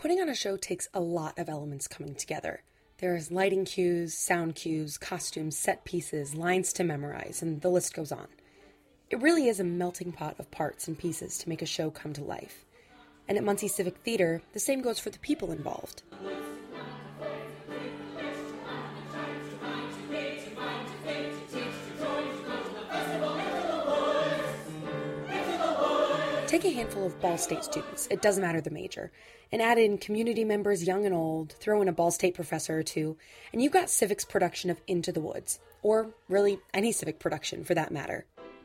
Putting on a show takes a lot of elements coming together. There's lighting cues, sound cues, costumes, set pieces, lines to memorize, and the list goes on. It really is a melting pot of parts and pieces to make a show come to life. And at Muncie Civic Theater, the same goes for the people involved. Take a handful of Ball State students, it doesn't matter the major, and add in community members young and old, throw in a Ball State professor or two, and you've got Civic's production of Into the Woods, or really any Civic production for that matter.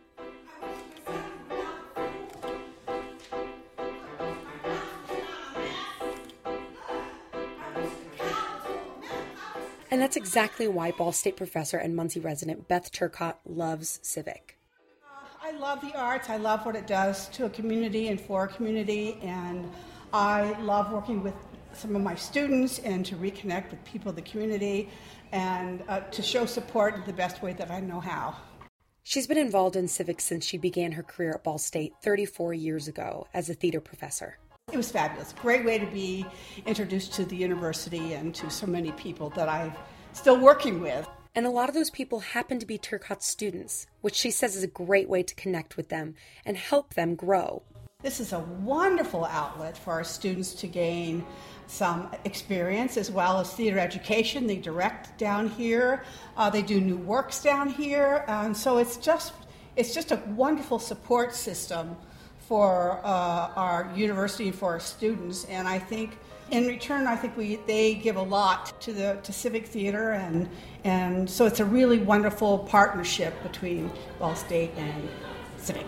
And that's exactly why Ball State professor and Muncie resident Beth Turcotte loves Civic. I love the arts. I love what it does to a community and for a community, and I love working with some of my students and to reconnect with people in the community and to show support in the best way that I know how. She's been involved in Civic since she began her career at Ball State 34 years ago as a theater professor. It was fabulous. Great way to be introduced to the university and to so many people that I'm still working with. And a lot of those people happen to be Turcotte's students, which she says is a great way to connect with them and help them grow. This is a wonderful outlet for our students to gain some experience as well as theater education. They direct down here. They do new works down here. And so it's just a wonderful support system for our university and for our students. And I think in return, they give a lot to Civic Theater, and so it's a really wonderful partnership between Ball State and Civic.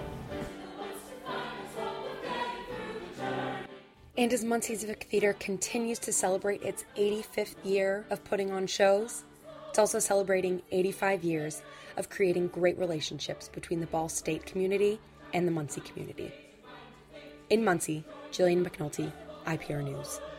And as Muncie Civic Theater continues to celebrate its 85th year of putting on shows, it's also celebrating 85 years of creating great relationships between the Ball State community and the Muncie community. In Muncie, Jillian McNulty, IPR News.